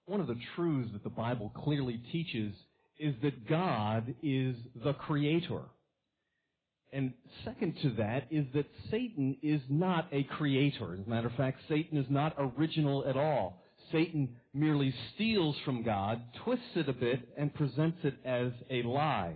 One of the truths that the Bible clearly teaches is that God is the Creator. And second to that is that Satan is not a creator. As a matter of fact, Satan is not original at all. Satan merely steals from God, twists it a bit, and presents it as a lie.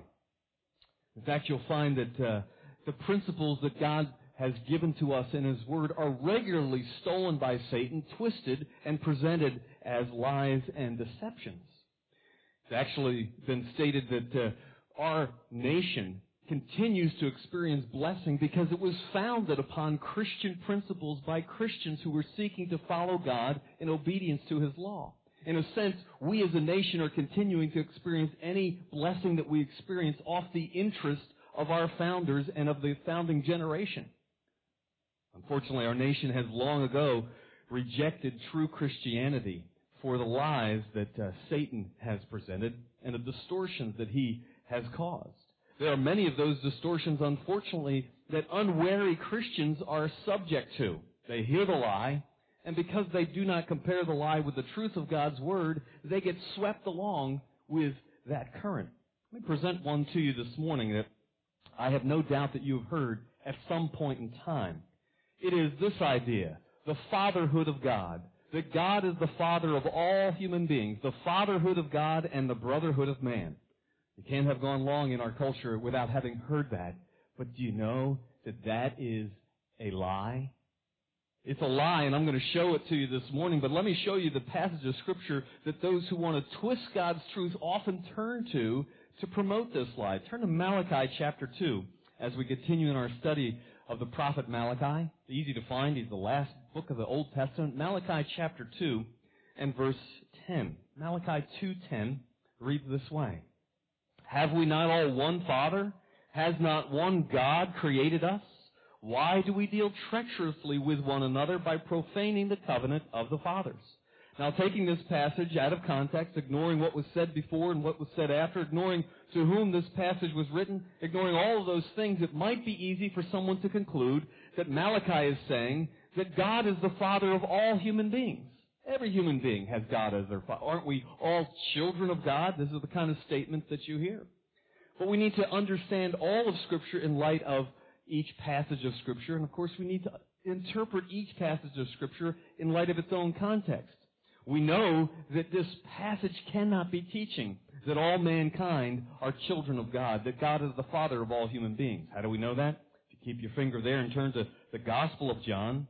In fact, you'll find that the principles that God has given to us in His Word are regularly stolen by Satan, twisted, and presented as lies and deceptions. It's actually been stated that our nation continues to experience blessing because it was founded upon Christian principles by Christians who were seeking to follow God in obedience to His law. In a sense, we as a nation are continuing to experience any blessing that we experience off the interest of our founders and of the founding generation. Unfortunately, our nation has long ago rejected true Christianity for the lies that Satan has presented and the distortions that he has caused. There are many of those distortions, unfortunately, that unwary Christians are subject to. They hear the lie, and because they do not compare the lie with the truth of God's Word, they get swept along with that current. Let me present one to you this morning that I have no doubt that you have heard at some point in time. It is this idea, the fatherhood of God, that God is the father of all human beings, the fatherhood of God and the brotherhood of man. You can't have gone long in our culture without having heard that. But do you know that that is a lie? It's a lie, and I'm going to show it to you this morning. But let me show you the passage of Scripture that those who want to twist God's truth often turn to promote this lie. Turn to Malachi chapter 2 as we continue in our study of the prophet Malachi. It's easy to find. He's the last book of the Old Testament. Malachi chapter 2 and verse 10. Malachi 2:10 reads this way. Have we not all one Father? Has not one God created us? Why do we deal treacherously with one another by profaning the covenant of the fathers? Now, taking this passage out of context, ignoring what was said before and what was said after, ignoring to whom this passage was written, ignoring all of those things, it might be easy for someone to conclude that Malachi is saying that God is the Father of all human beings. Every human being has God as their Father. Aren't we all children of God? This is the kind of statement that you hear. But we need to understand all of Scripture in light of each passage of Scripture. And, of course, we need to interpret each passage of Scripture in light of its own context. We know that this passage cannot be teaching that all mankind are children of God, that God is the Father of all human beings. How do we know that? If you keep your finger there and turn to the Gospel of John,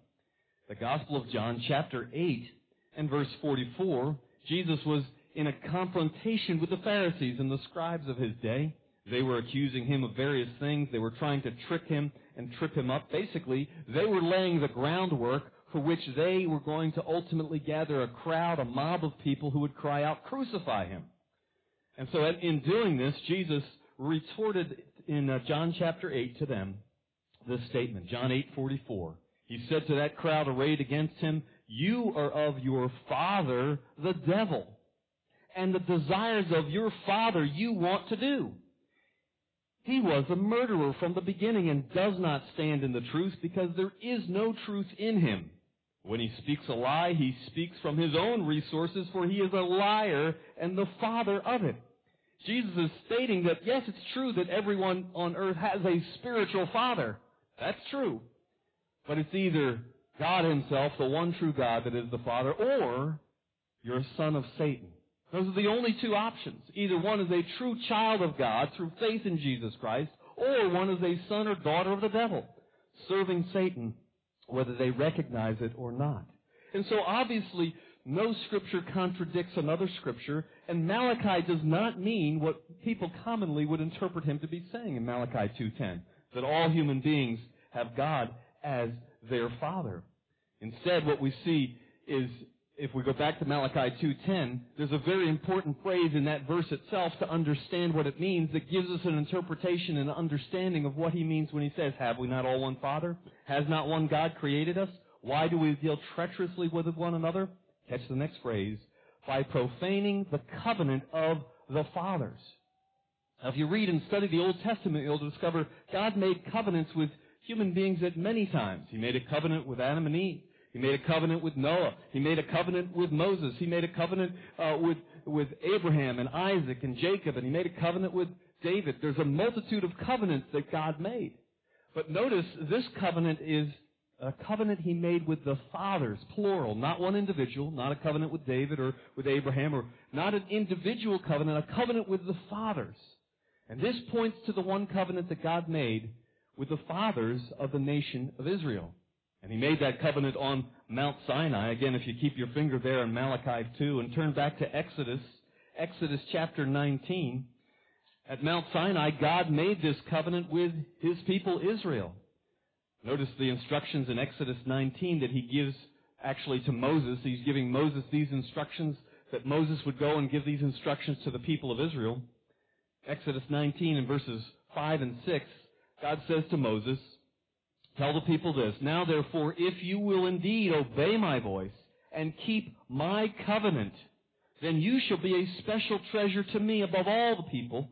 chapter 8, and verse 44, Jesus was in a confrontation with the Pharisees and the scribes of his day. They were accusing him of various things. They were trying to trick him and trip him up. Basically, they were laying the groundwork for which they were going to ultimately gather a crowd, a mob of people who would cry out, "Crucify him." And so in doing this, Jesus retorted in John chapter 8 to them this statement, John 8:44. He said to that crowd arrayed against him, "You are of your father, the devil, and the desires of your father you want to do. He was a murderer from the beginning and does not stand in the truth because there is no truth in him. When he speaks a lie, he speaks from his own resources, for he is a liar and the father of it." Jesus is stating that, yes, it's true that everyone on earth has a spiritual father. That's true. But it's either God himself, the one true God that is the Father, or you're a son of Satan. Those are the only two options. Either one is a true child of God through faith in Jesus Christ, or one is a son or daughter of the devil, serving Satan, whether they recognize it or not. And so obviously, no Scripture contradicts another Scripture, and Malachi does not mean what people commonly would interpret him to be saying in Malachi 2:10, that all human beings have God as their Father. Instead, what we see is, if we go back to Malachi 2:10, there's a very important phrase in that verse itself to understand what it means that gives us an interpretation and understanding of what he means when he says, "Have we not all one Father? Has not one God created us? Why do we deal treacherously with one another?" Catch the next phrase, "by profaning the covenant of the fathers." Now, if you read and study the Old Testament, you'll discover God made covenants with human beings at many times. He made a covenant with Adam and Eve. He made a covenant with Noah. He made a covenant with Moses. He made a covenant with Abraham and Isaac and Jacob, and He made a covenant with David. There's a multitude of covenants that God made. But notice, this covenant is a covenant He made with the fathers, plural, not one individual, not a covenant with David or with Abraham, or not an individual covenant, a covenant with the fathers. And this points to the one covenant that God made with the fathers of the nation of Israel. And He made that covenant on Mount Sinai. Again, if you keep your finger there in Malachi 2 and turn back to Exodus chapter 19, at Mount Sinai, God made this covenant with His people Israel. Notice the instructions in Exodus 19 that He gives actually to Moses. He's giving Moses these instructions, that Moses would go and give these instructions to the people of Israel. Exodus 19 and verses 5 and 6, God says to Moses, "Tell the people this, now therefore, if you will indeed obey my voice and keep my covenant, then you shall be a special treasure to me above all the people,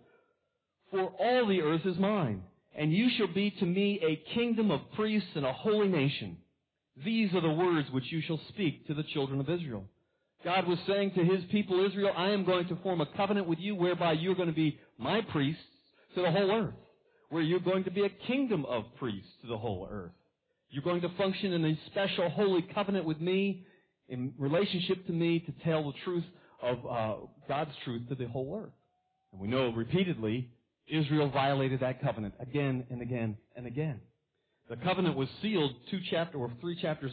for all the earth is mine. And you shall be to me a kingdom of priests and a holy nation. These are the words which you shall speak to the children of Israel." God was saying to His people Israel, I am going to form a covenant with you whereby you're going to be my priests to the whole earth, where you're going to be a kingdom of priests to the whole earth. You're going to function in a special holy covenant with me, in relationship to me, to tell the truth of God's truth to the whole earth. And we know repeatedly Israel violated that covenant again and again and again. The covenant was sealed 4 chapters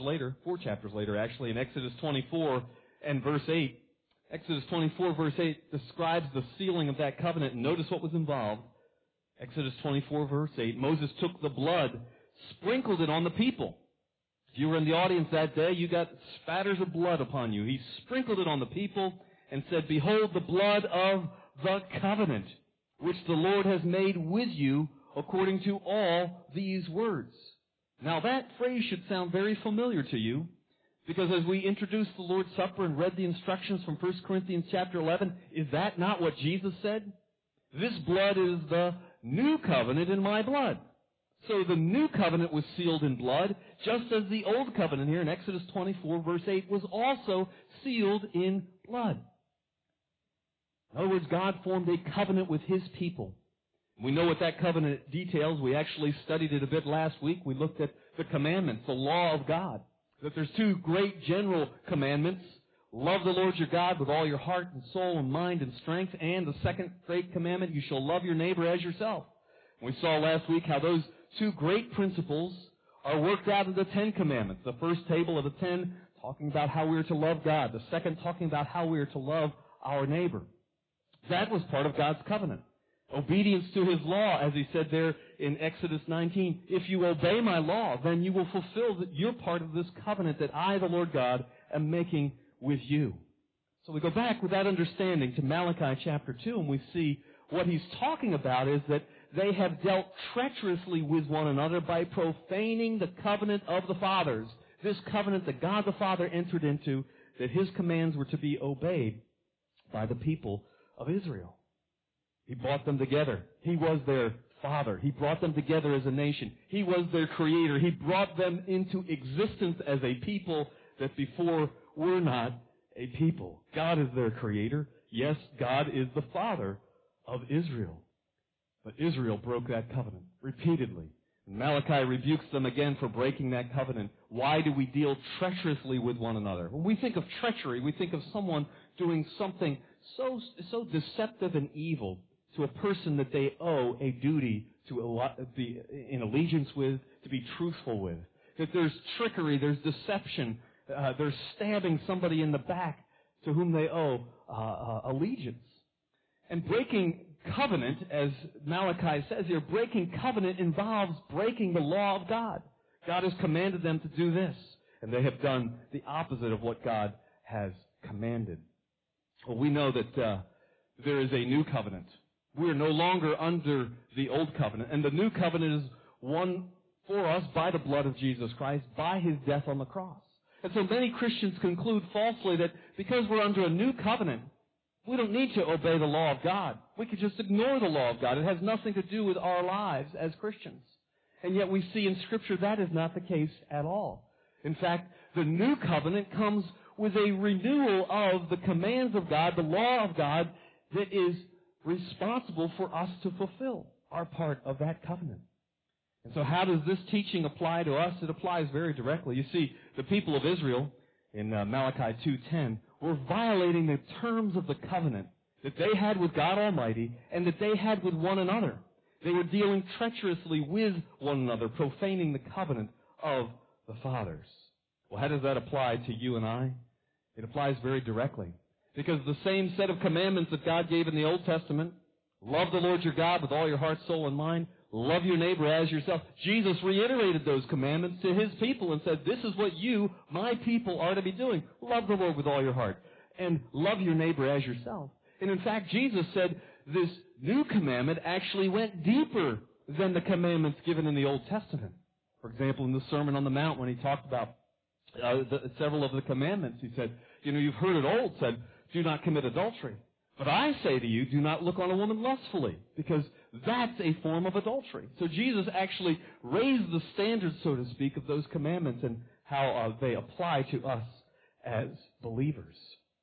later actually, in Exodus 24 and verse 8. Exodus 24 verse 8 describes the sealing of that covenant, and notice what was involved. Exodus 24 verse 8, Moses took the blood, sprinkled it on the people. If you were in the audience that day, you got spatters of blood upon you. He sprinkled it on the people and said, "Behold the blood of the covenant, which the Lord has made with you according to all these words." Now that phrase should sound very familiar to you, because as we introduced the Lord's Supper and read the instructions from 1 Corinthians chapter 11, is that not what Jesus said? This blood is the new covenant in my blood. So the new covenant was sealed in blood, just as the old covenant here in Exodus 24 verse 8 was also sealed in blood. In other words, God formed a covenant with His people. We know what that covenant details. We actually studied it a bit last week. We looked at the commandments, the law of God. That there's two great general commandments. Love the Lord your God with all your heart and soul and mind and strength. And the second great commandment, you shall love your neighbor as yourself. We saw last week how those two great principles are worked out in the 10 Commandments. The first table of the 10 talking about how we are to love God. The second talking about how we are to love our neighbor. That was part of God's covenant. Obedience to His law, as He said there in Exodus 19. If you obey my law, then you will fulfill your part of this covenant that I, the Lord God, am making with you. So we go back with that understanding to Malachi chapter 2, and we see what he's talking about is that they have dealt treacherously with one another by profaning the covenant of the fathers. This covenant that God the Father entered into, that His commands were to be obeyed by the people of Israel. He brought them together. He was their Father. He brought them together as a nation. He was their Creator. He brought them into existence as a people that before were not a people. God is their Creator. Yes, God is the Father of Israel. But Israel broke that covenant repeatedly. And Malachi rebukes them again for breaking that covenant. Why do we deal treacherously with one another? When we think of treachery, we think of someone doing something so deceptive and evil to a person that they owe a duty to be in allegiance with, to be truthful with. That there's trickery, there's deception, there's stabbing somebody in the back to whom they owe allegiance. And breaking covenant, as Malachi says here, breaking covenant involves breaking the law of God. God has commanded them to do this, and they have done the opposite of what God has commanded. Well, we know that there is a new covenant. We are no longer under the old covenant, and the new covenant is won for us by the blood of Jesus Christ, by His death on the cross. And so many Christians conclude falsely that because we're under a new covenant, we don't need to obey the law of God. We could just ignore the law of God. It has nothing to do with our lives as Christians. And yet we see in Scripture that is not the case at all. In fact, the new covenant comes with a renewal of the commands of God, the law of God, that is responsible for us to fulfill our part of that covenant. And so how does this teaching apply to us? It applies very directly. You see, the people of Israel in Malachi 2:10 were violating the terms of the covenant that they had with God Almighty and that they had with one another. They were dealing treacherously with one another, profaning the covenant of the fathers. Well, how does that apply to you and I? It applies very directly. Because the same set of commandments that God gave in the Old Testament, love the Lord your God with all your heart, soul, and mind, love your neighbor as yourself. Jesus reiterated those commandments to His people and said, this is what you, my people, are to be doing. Love the Lord with all your heart and love your neighbor as yourself. And in fact, Jesus said this new commandment actually went deeper than the commandments given in the Old Testament. For example, in the Sermon on the Mount, when He talked about several of the commandments, He said, you've heard it old said, do not commit adultery. But I say to you, do not look on a woman lustfully, because that's a form of adultery. So Jesus actually raised the standards, so to speak, of those commandments and how they apply to us as believers.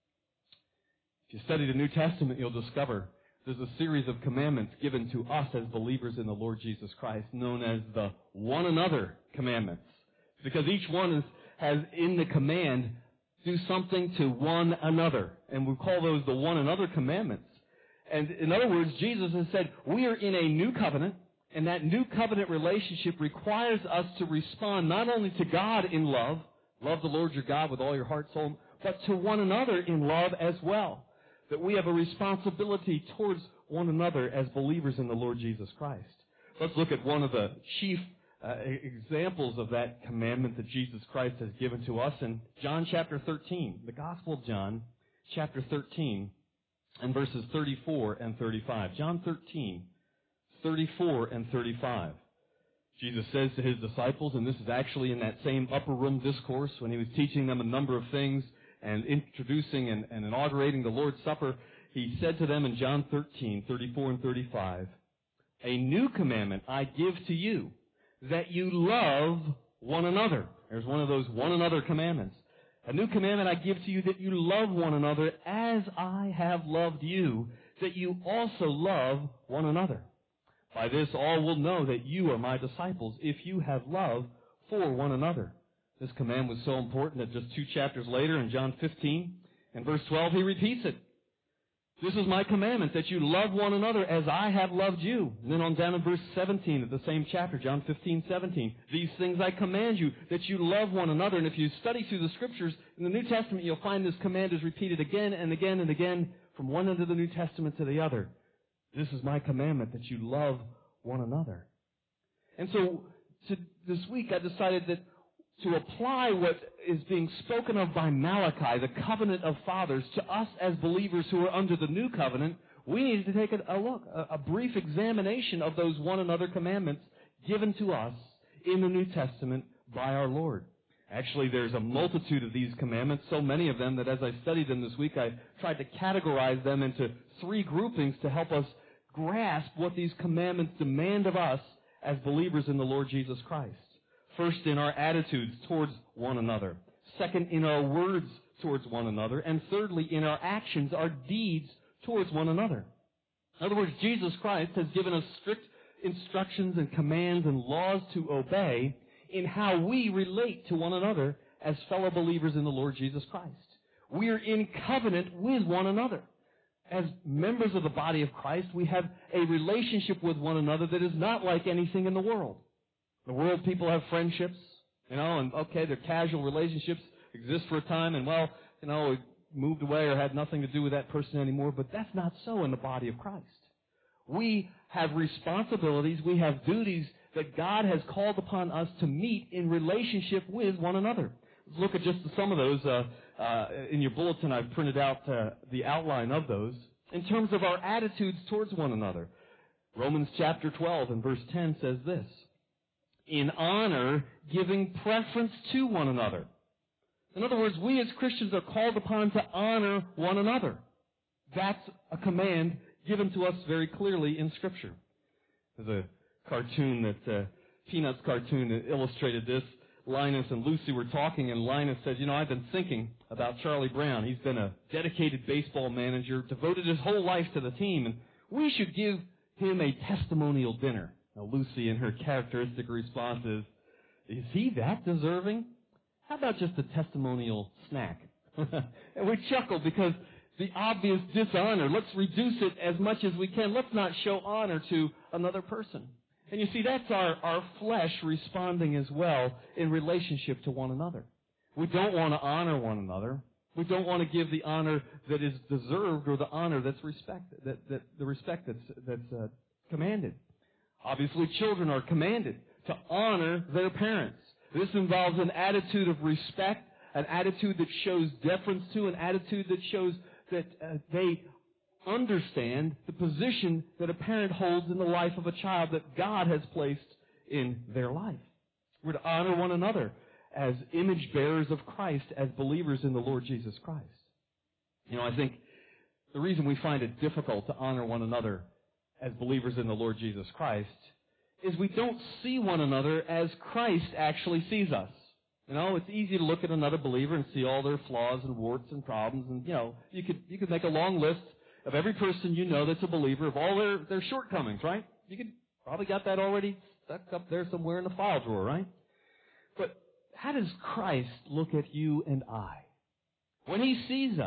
If you study the New Testament, you'll discover there's a series of commandments given to us as believers in the Lord Jesus Christ, known as the one another commandments. Because each one has in the command, do something to one another. And we call those the one another commandments. And in other words, Jesus has said, we are in a new covenant, and that new covenant relationship requires us to respond not only to God in love the Lord your God with all your heart, soul, but to one another in love as well. That we have a responsibility towards one another as believers in the Lord Jesus Christ. Let's look at one of the chief examples of that commandment that Jesus Christ has given to us in John chapter 13, the Gospel of John chapter 13 and verses 34 and 35. John 13, 34 and 35. Jesus says to His disciples, and this is actually in that same upper room discourse when He was teaching them a number of things and introducing and inaugurating the Lord's Supper, He said to them in John 13, 34 and 35, a new commandment I give to you, that you love one another. There's one of those one another commandments. A new commandment I give to you, that you love one another as I have loved you, that you also love one another. By this all will know that you are my disciples, if you have love for one another. This command was so important that just 2 chapters later in John 15 and verse 12, He repeats it. This is my commandment, that you love one another as I have loved you. And then on down in verse 17 of the same chapter, John 15, 17. These things I command you, that you love one another. And if you study through the Scriptures, in the New Testament, you'll find this command is repeated again and again and again from one end of the New Testament to the other. This is my commandment, that you love one another. And so this week I decided that to apply what is being spoken of by Malachi, the covenant of fathers, to us as believers who are under the new covenant, we need to take a brief examination of those one another commandments given to us in the New Testament by our Lord. Actually, there's a multitude of these commandments, so many of them that as I studied them this week, I tried to categorize them into 3 groupings to help us grasp what these commandments demand of us as believers in the Lord Jesus Christ. First, in our attitudes towards one another. Second, in our words towards one another. And thirdly, in our actions, our deeds towards one another. In other words, Jesus Christ has given us strict instructions and commands and laws to obey in how we relate to one another as fellow believers in the Lord Jesus Christ. We are in covenant with one another. As members of the body of Christ, we have a relationship with one another that is not like anything in the world. In the world, people have friendships, and okay, their casual relationships exist for a time, and it moved away or had nothing to do with that person anymore, but that's not so in the body of Christ. We have responsibilities, we have duties that God has called upon us to meet in relationship with one another. Let's look at just some of those. In your bulletin, I've printed out the outline of those in terms of our attitudes towards one another. Romans chapter 12 and verse 10 says this, in honor, giving preference to one another. In other words, we as Christians are called upon to honor one another. That's a command given to us very clearly in Scripture. There's a cartoon Peanuts cartoon that illustrated this Linus and Lucy were talking, and Linus says, I've been thinking about Charlie Brown. He's been a dedicated baseball manager, devoted his whole life to the team, and we should give him a testimonial dinner. Now, Lucy, in her characteristic response is he that deserving? How about just a testimonial snack? And we chuckle because the obvious dishonor, let's reduce it as much as we can. Let's not show honor to another person. And you see, that's our flesh responding as well in relationship to one another. We don't want to honor one another. We don't want to give the honor that is deserved or the honor that's respected, the respect that's commanded. Obviously, children are commanded to honor their parents. This involves an attitude of respect, an attitude that shows deference to, an attitude that shows that they understand the position that a parent holds in the life of a child that God has placed in their life. We're to honor one another as image bearers of Christ, as believers in the Lord Jesus Christ. I think the reason we find it difficult to honor one another as believers in the Lord Jesus Christ is we don't see one another as Christ actually sees us. It's easy to look at another believer and see all their flaws and warts and problems, and you could make a long list of every person that's a believer, of all their shortcomings, right? You could probably got that already stuck up there somewhere in the file drawer, right? But how does Christ look at you and I? When He sees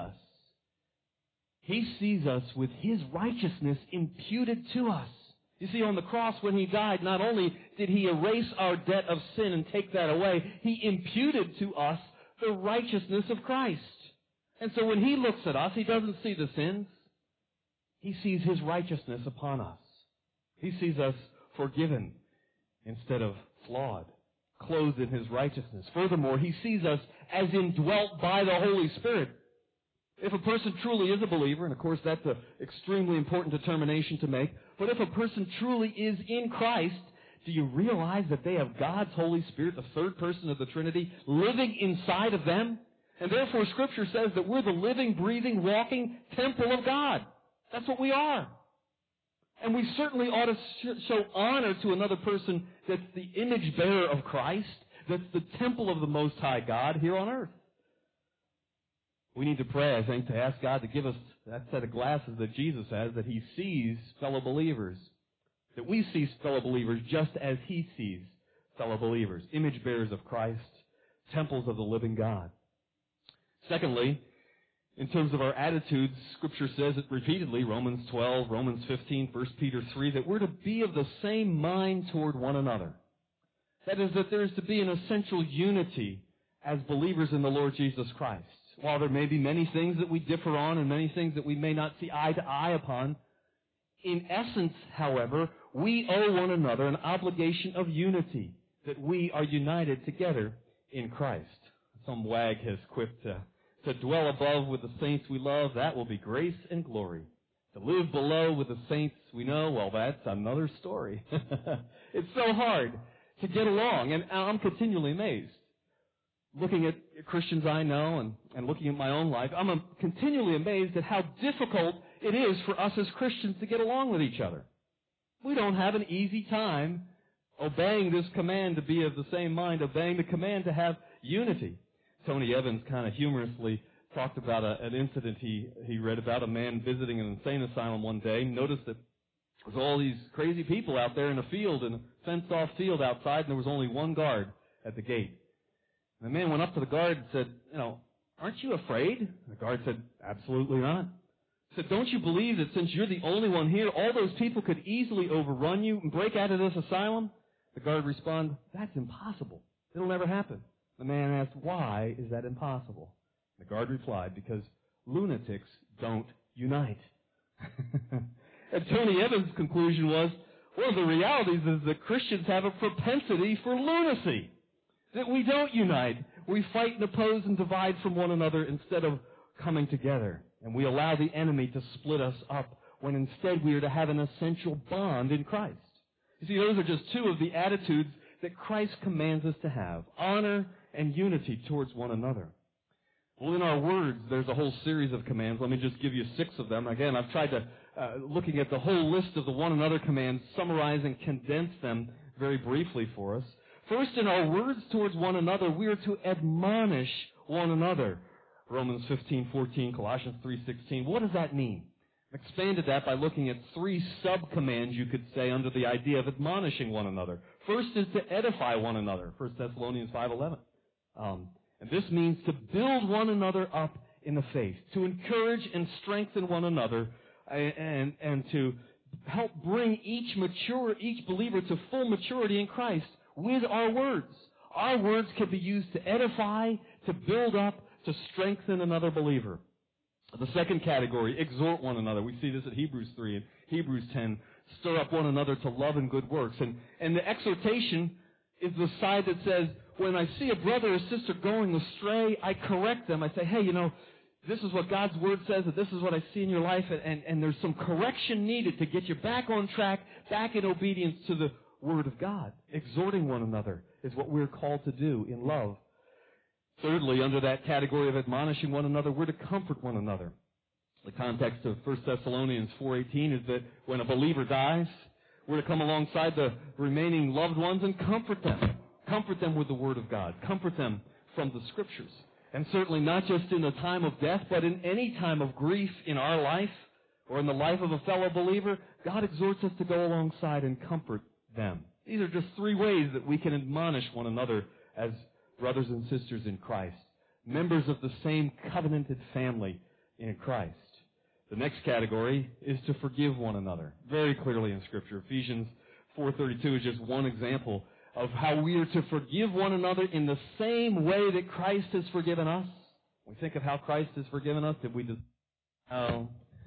us with His righteousness imputed to us. You see, on the cross when He died, not only did He erase our debt of sin and take that away, He imputed to us the righteousness of Christ. And so when He looks at us, He doesn't see the sins. He sees His righteousness upon us. He sees us forgiven instead of flawed, clothed in His righteousness. Furthermore, He sees us as indwelt by the Holy Spirit. If a person truly is a believer, and of course that's an extremely important determination to make, but if a person truly is in Christ, do you realize that they have God's Holy Spirit, the third person of the Trinity, living inside of them? And therefore Scripture says that we're the living, breathing, walking temple of God. That's what we are. And we certainly ought to show honor to another person that's the image bearer of Christ, that's the temple of the Most High God here on earth. We need to pray, I think, to ask God to give us that set of glasses that Jesus has, that He sees fellow believers, that we see fellow believers just as He sees fellow believers, image bearers of Christ, temples of the living God. Secondly, in terms of our attitudes, Scripture says it repeatedly, Romans 12, Romans 15, 1 Peter 3, that we're to be of the same mind toward one another. That is, that there is to be an essential unity as believers in the Lord Jesus Christ. While there may be many things that we differ on and many things that we may not see eye to eye upon, in essence, however, we owe one another an obligation of unity, that we are united together in Christ. Some wag has quipped, to dwell above with the saints we love, that will be grace and glory. To live below with the saints we know, well, that's another story. It's so hard to get along, and I'm continually amazed. Looking at Christians I know and looking at my own life, I'm continually amazed at how difficult it is for us as Christians to get along with each other. We don't have an easy time obeying this command to be of the same mind, obeying the command to have unity. Tony Evans kind of humorously talked about an incident he read about, a man visiting an insane asylum one day. He noticed that there was all these crazy people out there in a field, in a fenced-off field outside, and there was only one guard at the gate. And the man went up to the guard and said, aren't you afraid? The guard said, absolutely not. He said, don't you believe that since you're the only one here, all those people could easily overrun you and break out of this asylum? The guard responded, that's impossible. It'll never happen. The man asked, why is that impossible? The guard replied, because lunatics don't unite. And Tony Evans' conclusion was, one of the realities is that Christians have a propensity for lunacy. That we don't unite. We fight and oppose and divide from one another instead of coming together. And we allow the enemy to split us up when instead we are to have an essential bond in Christ. You see, those are just two of the attitudes that Christ commands us to have. Honor and unity towards one another. Well, in our words, there's a whole series of commands. Let me just give you 6 of them. Again, I've tried to, looking at the whole list of the one another commands, summarize and condense them very briefly for us. First, in our words towards one another, we are to admonish one another. Romans 15:14, Colossians 3:16. What does that mean? I've expanded that by looking at 3 sub-commands, you could say, under the idea of admonishing one another. First is to edify one another, 1 Thessalonians 5:11. And this means to build one another up in the faith, to encourage and strengthen one another, and to help bring each believer to full maturity in Christ with our words. Our words can be used to edify, to build up, to strengthen another believer. The second category, exhort one another. We see this at Hebrews 3 and Hebrews 10. Stir up one another to love and good works. And the exhortation is the side that says, when I see a brother or sister going astray, I correct them. I say, hey, this is what God's Word says, and this is what I see in your life, and there's some correction needed to get you back on track, back in obedience to the Word of God. Exhorting one another is what we're called to do in love. Thirdly, under that category of admonishing one another, we're to comfort one another. The context of 1 Thessalonians 4:18 is that when a believer dies, we're to come alongside the remaining loved ones and comfort them. Comfort them with the Word of God. Comfort them from the Scriptures. And certainly not just in the time of death, but in any time of grief in our life or in the life of a fellow believer, God exhorts us to go alongside and comfort them. These are just 3 ways that we can admonish one another as brothers and sisters in Christ, members of the same covenanted family in Christ. The next category is to forgive one another, very clearly in Scripture. Ephesians 4:32 is just one example of how we are to forgive one another in the same way that Christ has forgiven us. We think of how Christ has forgiven us. Did we deserve it? No.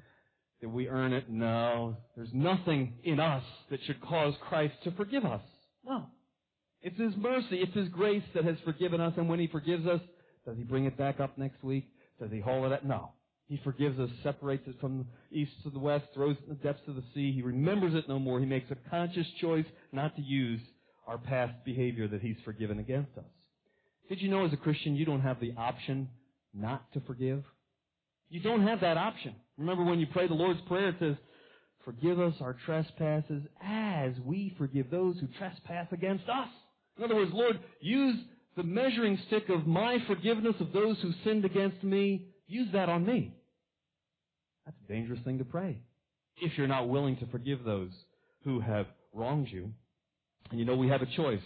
Did we earn it? No. There's nothing in us that should cause Christ to forgive us. No. It's His mercy, it's His grace that has forgiven us, and when He forgives us, does He bring it back up next week? Does He haul it up? No. He forgives us, separates it from the east to the west, throws it in the depths of the sea. He remembers it no more. He makes a conscious choice not to use our past behavior that He's forgiven against us. Did you know as a Christian you don't have the option not to forgive? You don't have that option. Remember when you pray the Lord's Prayer, it says, forgive us our trespasses as we forgive those who trespass against us. In other words, Lord, use the measuring stick of my forgiveness of those who sinned against me. Use that on me. That's a dangerous thing to pray if you're not willing to forgive those who have wronged you. And we have a choice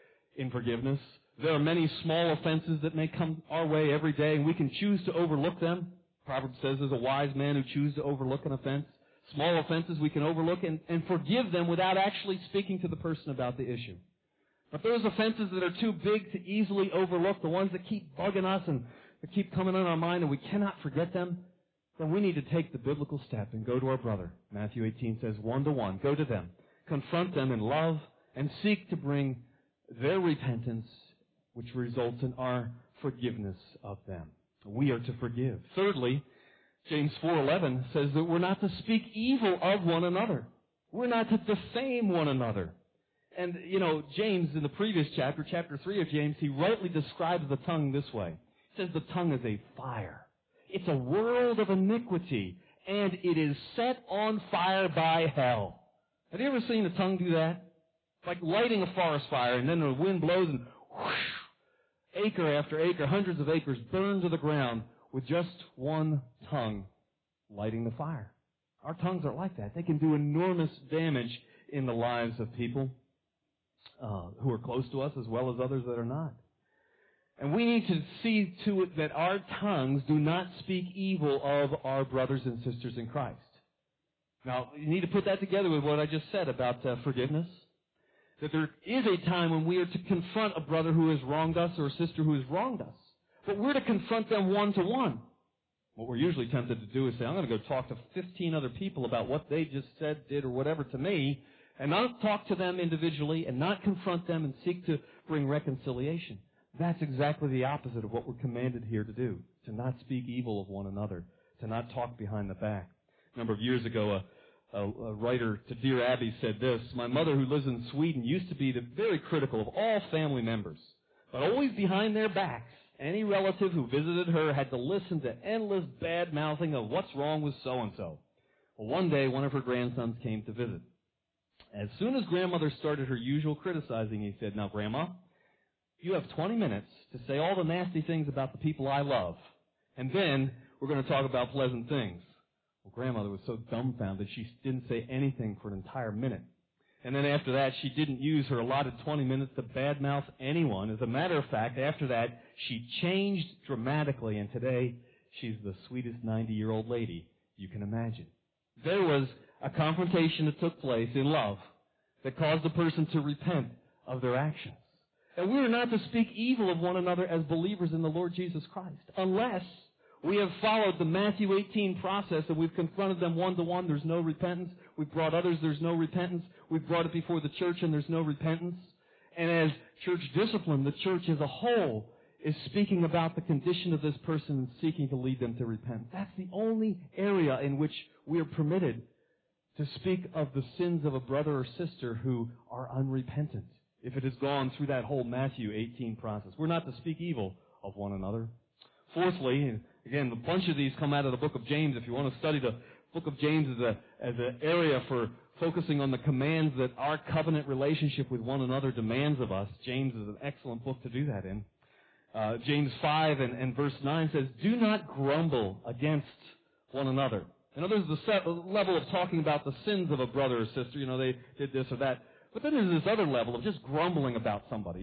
in forgiveness. There are many small offenses that may come our way every day, and we can choose to overlook them. Proverbs says there's a wise man who chooses to overlook an offense. Small offenses we can overlook and forgive them without actually speaking to the person about the issue. But those offenses that are too big to easily overlook, the ones that keep bugging us and that keep coming on our mind and we cannot forget them, then we need to take the biblical step and go to our brother. Matthew 18 says 1-to-1. Go to them. Confront them in love and seek to bring their repentance, which results in our forgiveness of them. We are to forgive. Thirdly, James 4:11 says that we're not to speak evil of one another. We're not to defame one another. And, James, in the previous chapter 3 of James, he rightly describes the tongue this way. He says the tongue is a fire. It's a world of iniquity, and it is set on fire by hell. Have you ever seen a tongue do that? Like lighting a forest fire, and then the wind blows and whoosh, acre after acre, hundreds of acres burn to the ground with just one tongue lighting the fire. Our tongues are like that. They can do enormous damage in the lives of people who are close to us as well as others that are not. And we need to see to it that our tongues do not speak evil of our brothers and sisters in Christ. Now, you need to put that together with what I just said about forgiveness. That there is a time when we are to confront a brother who has wronged us or a sister who has wronged us. But we're to confront them one-to-one. What we're usually tempted to do is say, I'm going to go talk to 15 other people about what they just said, did, or whatever to me, and not talk to them individually and not confront them and seek to bring reconciliation. That's exactly the opposite of what we're commanded here to do, to not speak evil of one another, to not talk behind the back. A number of years ago, a writer to Dear Abby said this, my mother, who lives in Sweden, used to be very critical of all family members, but always behind their backs. Any relative who visited her had to listen to endless bad-mouthing of what's wrong with so-and-so. Well, one day, one of her grandsons came to visit. As soon as grandmother started her usual criticizing, he said, now, Grandma, You have 20 minutes to say all the nasty things about the people I love, and then we're going to talk about pleasant things. Well, grandmother was so dumbfounded she didn't say anything for an entire minute. And then after that, she didn't use her allotted 20 minutes to badmouth anyone. As a matter of fact, after that, she changed dramatically, and today she's the sweetest 90-year-old lady you can imagine. There was a confrontation that took place in love that caused a person to repent of their actions. And we are not to speak evil of one another as believers in the Lord Jesus Christ, unless we have followed the Matthew 18 process and we've confronted them one-to-one, there's no repentance. We've brought others, there's no repentance. We've brought it before the church and there's no repentance. And as church discipline, the church as a whole is speaking about the condition of this person and seeking to lead them to repent. That's the only area in which we are permitted to speak of the sins of a brother or sister who are unrepentant, if it has gone through that whole Matthew 18 process. We're not to speak evil of one another. Fourthly, and again, a bunch of these come out of the book of James. If you want to study the book of James as an area for focusing on the commands that our covenant relationship with one another demands of us, James is an excellent book to do that in. James 5 and verse 9 says, "Do not grumble against one another." In other words, the level of talking about the sins of a brother or sister, they did this or that. But then there's this other level of just grumbling about somebody,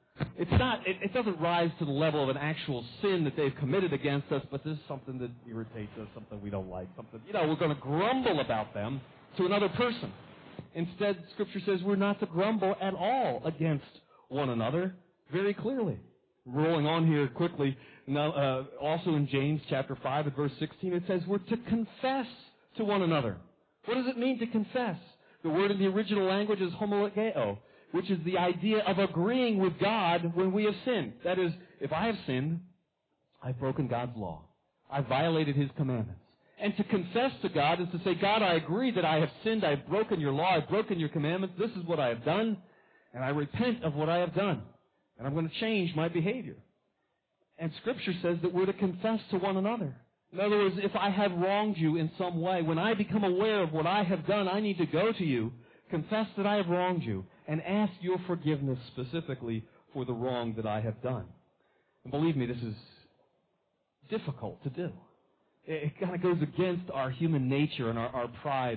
It doesn't rise to the level of an actual sin that they've committed against us, but this is something that irritates us, something we don't like, something, we're going to grumble about them to another person. Instead, Scripture says we're not to grumble at all against one another, very clearly. Rolling on here quickly, now, also in James chapter 5 at verse 16, it says we're to confess to one another. What does it mean to confess? The word in the original language is homologeo, which is the idea of agreeing with God when we have sinned. That is, if I have sinned, I've broken God's law. I've violated His commandments. And to confess to God is to say, God, I agree that I have sinned, I've broken your law, I've broken your commandments, this is what I have done, and I repent of what I have done. And I'm going to change my behavior. And Scripture says that we're to confess to one another. In other words, if I have wronged you in some way, when I become aware of what I have done, I need to go to you, confess that I have wronged you, and ask your forgiveness specifically for the wrong that I have done. And believe me, this is difficult to do. It kind of goes against our human nature and our pride,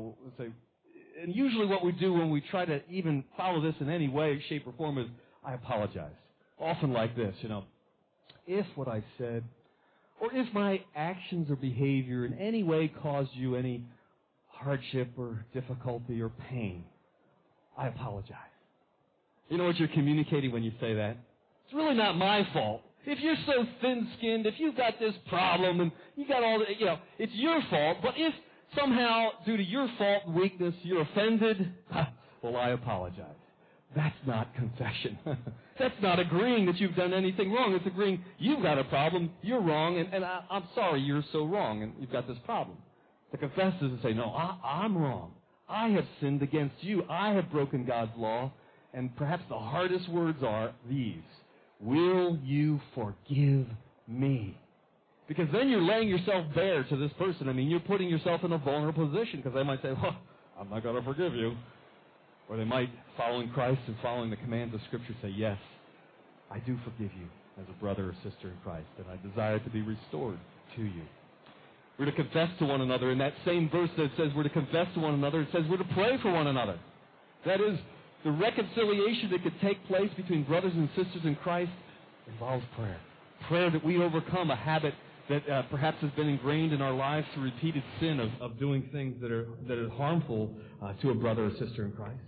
And usually what we do when we try to even follow this in any way, shape, or form is, I apologize. Often like this, If what I said, or if my actions or behavior in any way caused you any hardship or difficulty or pain, I apologize. You know what you're communicating when you say that? It's really not my fault. If you're so thin-skinned, if you've got this problem and you got all the, it's your fault. But if somehow, due to your fault and weakness, you're offended, well, I apologize. That's not confession. That's not agreeing that you've done anything wrong. It's agreeing you've got a problem, you're wrong, and I'm sorry you're so wrong, and you've got this problem. To confess is to say, no, I'm wrong. I have sinned against you. I have broken God's law. And perhaps the hardest words are these. Will you forgive me? Because then you're laying yourself bare to this person. You're putting yourself in a vulnerable position because they might say, well, I'm not going to forgive you. Or they might, following Christ and following the commands of Scripture, say, yes, I do forgive you as a brother or sister in Christ, and I desire to be restored to you. We're to confess to one another. In that same verse that says we're to confess to one another, it says we're to pray for one another. That is, the reconciliation that could take place between brothers and sisters in Christ involves prayer. Prayer that we overcome a habit that perhaps has been ingrained in our lives through repeated sin of doing things that are harmful to a brother or sister in Christ.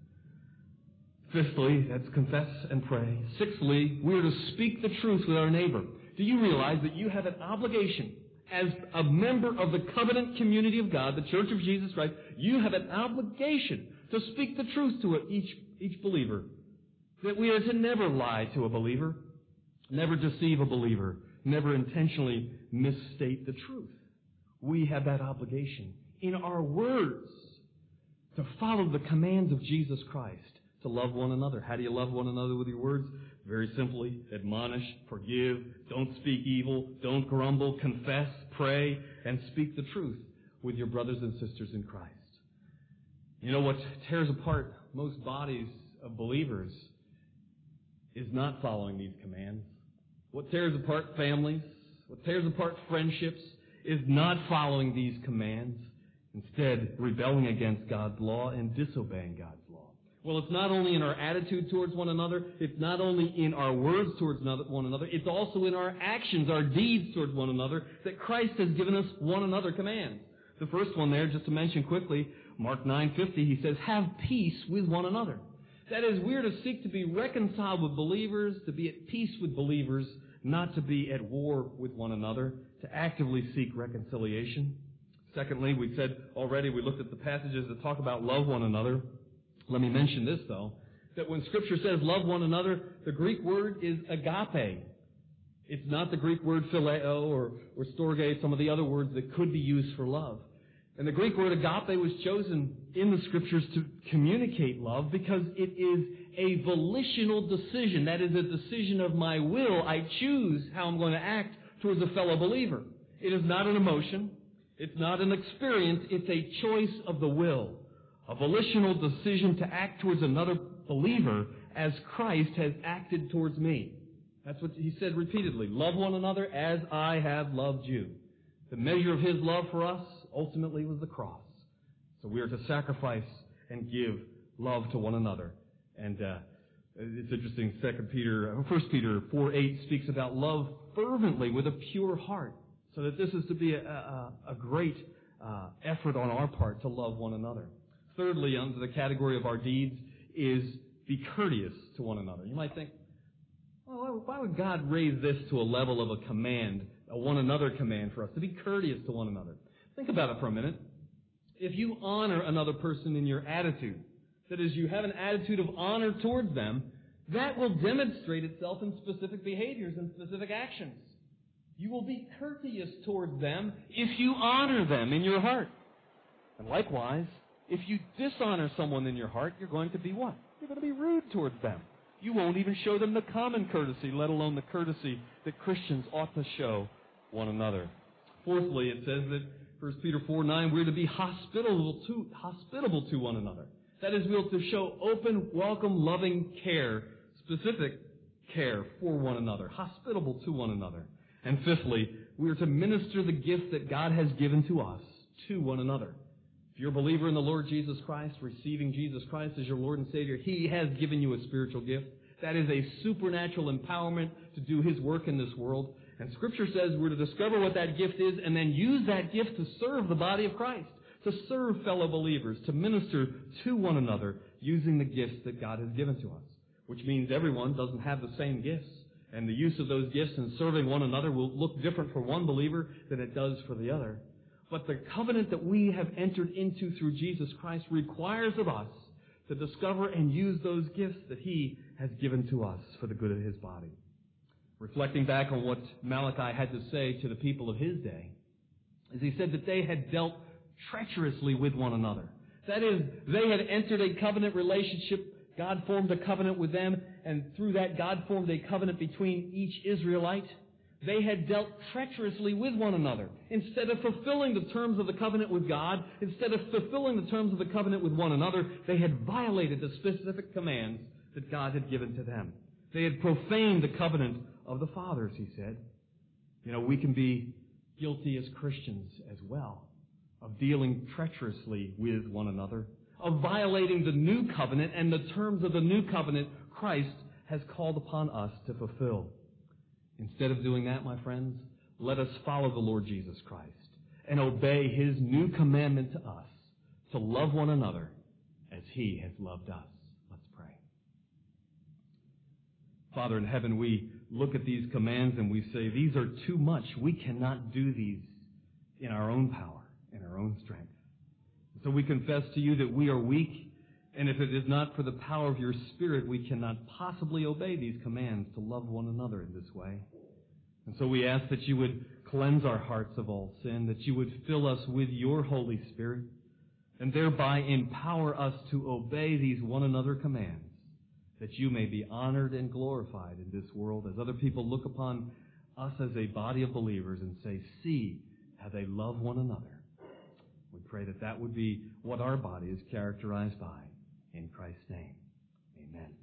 Fifthly, that's confess and pray. Sixthly, we are to speak the truth with our neighbor. Do you realize that you have an obligation as a member of the covenant community of God, the Church of Jesus Christ? You have an obligation to speak the truth to each believer. That we are to never lie to a believer, never deceive a believer, never intentionally misstate the truth. We have that obligation in our words to follow the commands of Jesus Christ, to love one another. How do you love one another with your words? Very simply, admonish, forgive, don't speak evil, don't grumble, confess, pray, and speak the truth with your brothers and sisters in Christ. You know what tears apart most bodies of believers is not following these commands. What tears apart families, what tears apart friendships, is not following these commands. Instead, rebelling against God's law and disobeying God's law. Well, it's not only in our attitude towards one another, it's not only in our words towards one another, it's also in our actions, our deeds towards one another, that Christ has given us one another commands. The first one there, just to mention quickly, Mark 9:50, he says, have peace with one another. That is, we are to seek to be reconciled with believers, to be at peace with believers, not to be at war with one another, to actively seek reconciliation. Secondly, we said already, we looked at the passages that talk about love one another. Let me mention this, though, that when Scripture says love one another, the Greek word is agape. It's not the Greek word phileo or storge, some of the other words that could be used for love. And the Greek word agape was chosen in the Scriptures to communicate love because it is a volitional decision. That is a decision of my will. I choose how I'm going to act towards a fellow believer. It is not an emotion. It's not an experience. It's a choice of the will. A volitional decision to act towards another believer as Christ has acted towards me. That's what he said repeatedly. Love one another as I have loved you. The measure of his love for us ultimately was the cross. So we are to sacrifice and give love to one another. And it's interesting, 1 Peter 4:8 speaks about love fervently with a pure heart. So that this is to be a great effort on our part to love one another. Thirdly, under the category of our deeds, is be courteous to one another. You might think, well, why would God raise this to a level of a command, a one another command for us, to be courteous to one another? Think about it for a minute. If you honor another person in your attitude, that is, you have an attitude of honor towards them, that will demonstrate itself in specific behaviors and specific actions. You will be courteous towards them if you honor them in your heart. And likewise, if you dishonor someone in your heart, you're going to be what? You're going to be rude towards them. You won't even show them the common courtesy, let alone the courtesy that Christians ought to show one another. Fourthly, it says that 1 Peter 4:9, we're to be hospitable to one another. That is, we're to show open, welcome, loving care, specific care for one another, hospitable to one another. And fifthly, we are to minister the gift that God has given to us to one another. If you're a believer in the Lord Jesus Christ, receiving Jesus Christ as your Lord and Savior, He has given you a spiritual gift. That is a supernatural empowerment to do His work in this world. And Scripture says we're to discover what that gift is and then use that gift to serve the body of Christ, to serve fellow believers, to minister to one another using the gifts that God has given to us. Which means everyone doesn't have the same gifts. And the use of those gifts in serving one another will look different for one believer than it does for the other. But the covenant that we have entered into through Jesus Christ requires of us to discover and use those gifts that He has given to us for the good of His body. Reflecting back on what Malachi had to say to the people of his day, is he said that they had dealt treacherously with one another. That is, they had entered a covenant relationship. God formed a covenant with them, and through that God formed a covenant between each Israelite. They had dealt treacherously with one another. Instead of fulfilling the terms of the covenant with God, instead of fulfilling the terms of the covenant with one another, they had violated the specific commands that God had given to them. They had profaned the covenant of the fathers, he said. You know, we can be guilty as Christians as well of dealing treacherously with one another, of violating the new covenant and the terms of the new covenant Christ has called upon us to fulfill. Instead of doing that, my friends, let us follow the Lord Jesus Christ and obey His new commandment to us to love one another as He has loved us. Let's pray. Father in heaven, we look at these commands and we say, these are too much. We cannot do these in our own power, in our own strength. So we confess to you that we are weak, and if it is not for the power of your Spirit, we cannot possibly obey these commands to love one another in this way. And so we ask that you would cleanse our hearts of all sin, that you would fill us with your Holy Spirit, and thereby empower us to obey these one another commands, that you may be honored and glorified in this world as other people look upon us as a body of believers and say, see how they love one another. We pray that that would be what our body is characterized by. In Christ's name, amen.